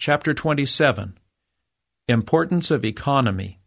chapter 27. Importance of economy.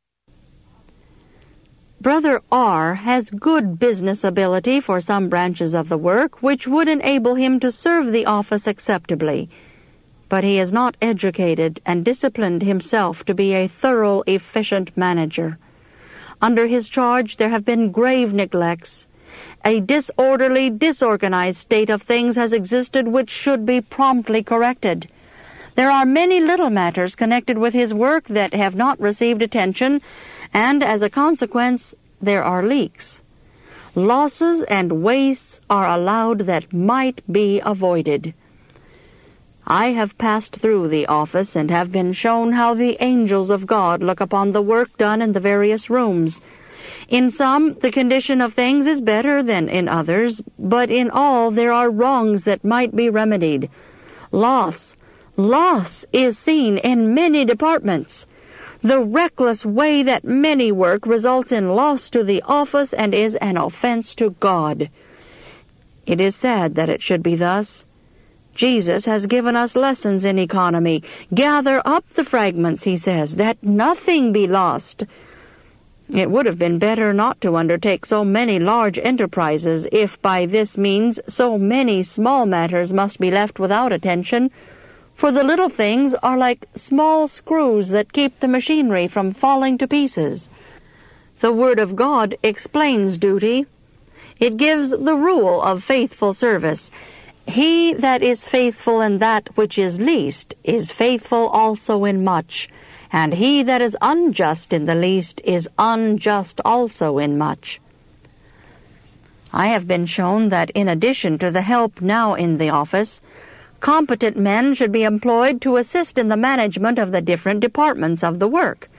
Brother R. has good business ability for some branches of the work which would enable him to serve the office acceptably, but he is not educated and disciplined himself to be a thorough, efficient manager. Under his charge there have been grave neglects. A disorderly, disorganized state of things has existed which should be promptly corrected. There are many little matters connected with his work that have not received attention, and as a consequence, there are leaks. Losses and wastes are allowed that might be avoided. I have passed through the office and have been shown how the angels of God look upon the work done in the various rooms. In some, the condition of things is better than in others, but in all there are wrongs that might be remedied. Loss is seen in many departments. The reckless way that many work results in loss to the office and is an offense to God. It is sad that it should be thus. Jesus has given us lessons in economy. Gather up the fragments, he says, that nothing be lost. It would have been better not to undertake so many large enterprises if by this means so many small matters must be left without attention, for the little things are like small screws that keep the machinery from falling to pieces. The Word of God explains duty. It gives the rule of faithful service. He that is faithful in that which is least is faithful also in much, and he that is unjust in the least is unjust also in much. I have been shown that in addition to the help now in the office, competent men should be employed to assist in the management of the different departments of the work.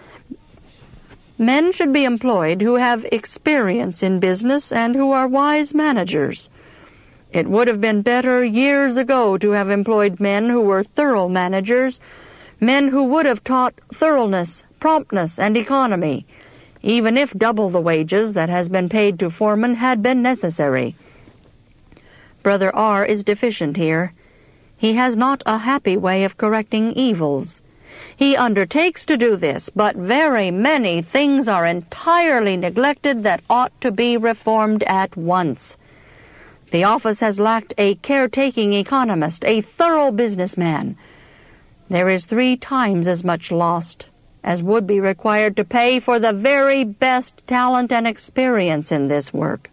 Men should be employed who have experience in business and who are wise managers. It would have been better years ago to have employed men who were thorough managers, men who would have taught thoroughness, promptness, and economy, even if double the wages that has been paid to foremen had been necessary. Brother R. is deficient here. He has not a happy way of correcting evils. He undertakes to do this, but very many things are entirely neglected that ought to be reformed at once. The office has lacked a caretaking economist, a thorough businessman. There is 3 times as much lost as would be required to pay for the very best talent and experience in this work.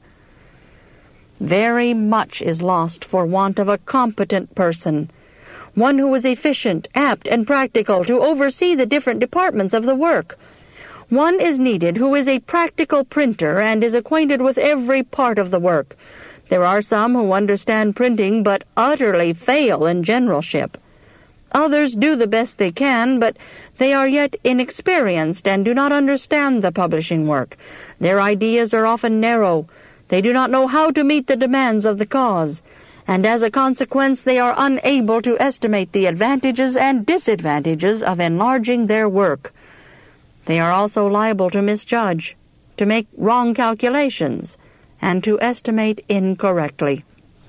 Very much is lost for want of a competent person, one who is efficient, apt, and practical to oversee the different departments of the work. One is needed who is a practical printer and is acquainted with every part of the work. There are some who understand printing but utterly fail in generalship. Others do the best they can, but they are yet inexperienced and do not understand the publishing work. Their ideas are often narrow. They do not know how to meet the demands of the cause, and as a consequence they are unable to estimate the advantages and disadvantages of enlarging their work. They are also liable to misjudge, to make wrong calculations, and to estimate incorrectly.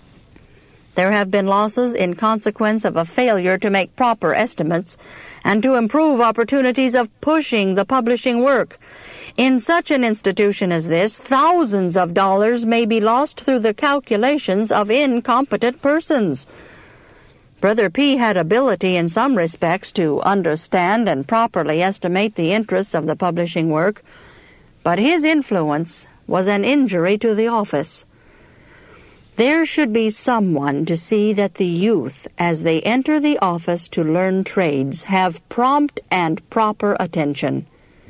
There have been losses in consequence of a failure to make proper estimates and to improve opportunities of pushing the publishing work. In such an institution as this, thousands of dollars may be lost through the calculations of incompetent persons. Brother P. had ability in some respects to understand and properly estimate the interests of the publishing work, but his influence was an injury to the office. There should be someone to see that the youth, as they enter the office to learn trades, have prompt and proper attention.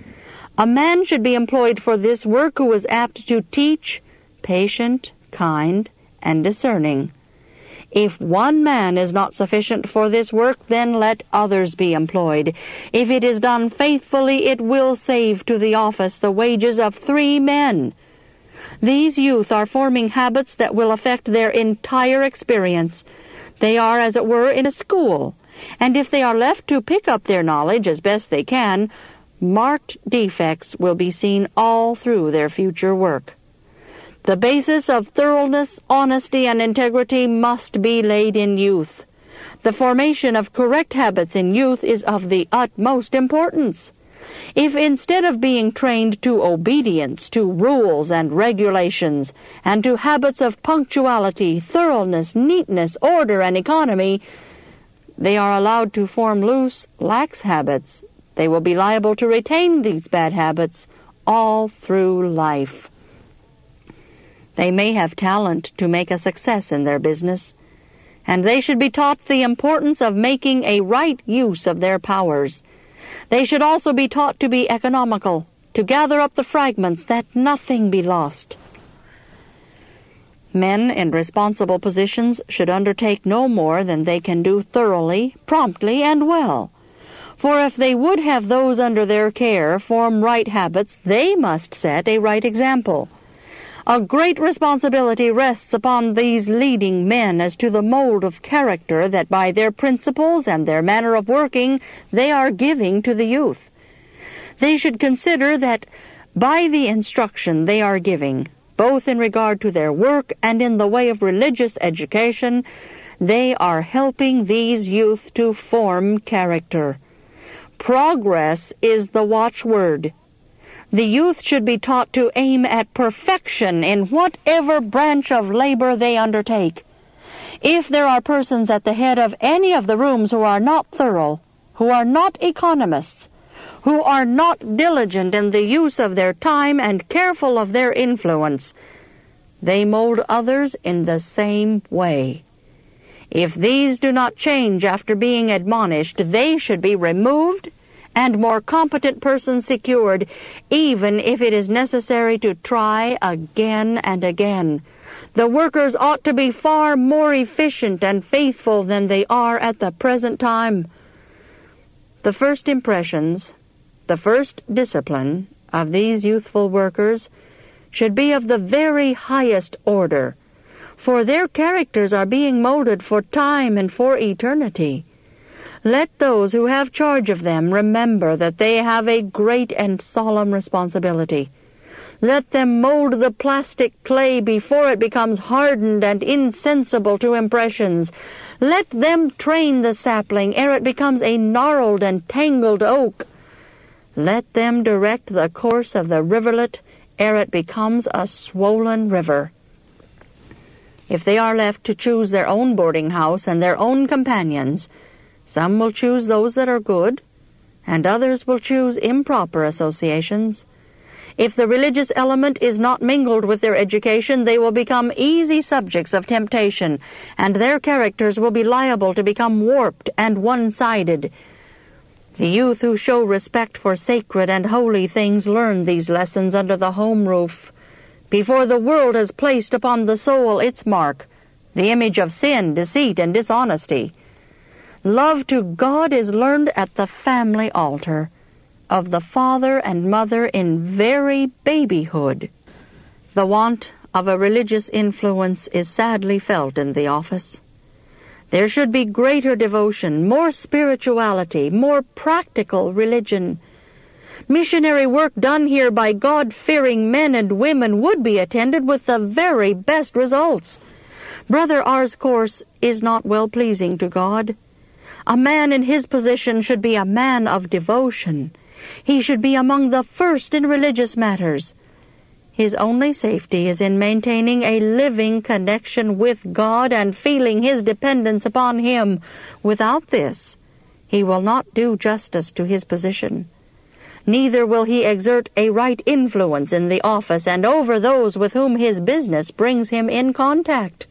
A man should be employed for this work who is apt to teach, patient, kind, and discerning. If one man is not sufficient for this work, then let others be employed. If it is done faithfully, it will save to the office the wages of 3 men. These youth are forming habits that will affect their entire experience. They are, as it were, in a school, and if they are left to pick up their knowledge as best they can, marked defects will be seen all through their future work. The basis of thoroughness, honesty, and integrity must be laid in youth. The formation of correct habits in youth is of the utmost importance. If instead of being trained to obedience to rules and regulations, and to habits of punctuality, thoroughness, neatness, order, and economy, they are allowed to form loose, lax habits, they will be liable to retain these bad habits all through life. They may have talent to make a success in their business, and they should be taught the importance of making a right use of their powers. They should also be taught to be economical, to gather up the fragments, that nothing be lost. Men in responsible positions should undertake no more than they can do thoroughly, promptly, and well. For if they would have those under their care form right habits, they must set a right example. A great responsibility rests upon these leading men as to the mold of character that by their principles and their manner of working they are giving to the youth. They should consider that by the instruction they are giving, both in regard to their work and in the way of religious education, they are helping these youth to form character. Progress is the watchword. The youth should be taught to aim at perfection in whatever branch of labor they undertake. If there are persons at the head of any of the rooms who are not thorough, who are not economists, who are not diligent in the use of their time and careful of their influence, they mold others in the same way. If these do not change after being admonished, they should be removed and more competent persons secured, even if it is necessary to try again and again. The workers ought to be far more efficient and faithful than they are at the present time. The first impressions, the first discipline of these youthful workers should be of the very highest order, for their characters are being molded for time and for eternity. Let those who have charge of them remember that they have a great and solemn responsibility. Let them mold the plastic clay before it becomes hardened and insensible to impressions. Let them train the sapling ere it becomes a gnarled and tangled oak. Let them direct the course of the rivulet ere it becomes a swollen river. If they are left to choose their own boarding house and their own companions, some will choose those that are good, and others will choose improper associations. If the religious element is not mingled with their education, they will become easy subjects of temptation, and their characters will be liable to become warped and one-sided. The youth who show respect for sacred and holy things learn these lessons under the home roof, before the world has placed upon the soul its mark, the image of sin, deceit, and dishonesty. Love to God is learned at the family altar, of the father and mother in very babyhood. The want of a religious influence is sadly felt in the office. There should be greater devotion, more spirituality, more practical religion. Missionary work done here by God-fearing men and women would be attended with the very best results. Brother R.'s course is not well-pleasing to God. A man in his position should be a man of devotion. He should be among the first in religious matters. His only safety is in maintaining a living connection with God and feeling his dependence upon Him. Without this, he will not do justice to his position. Neither will he exert a right influence in the office and over those with whom his business brings him in contact.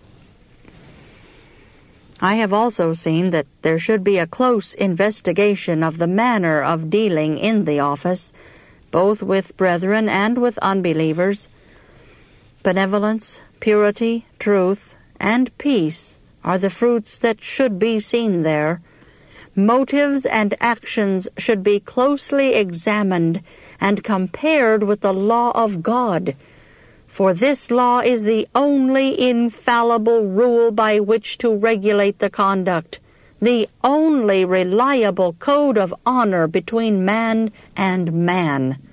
I have also seen that there should be a close investigation of the manner of dealing in the office, both with brethren and with unbelievers. Benevolence, purity, truth, and peace are the fruits that should be seen there. Motives and actions should be closely examined and compared with the law of God, for this law is the only infallible rule by which to regulate the conduct, the only reliable code of honor between man and man.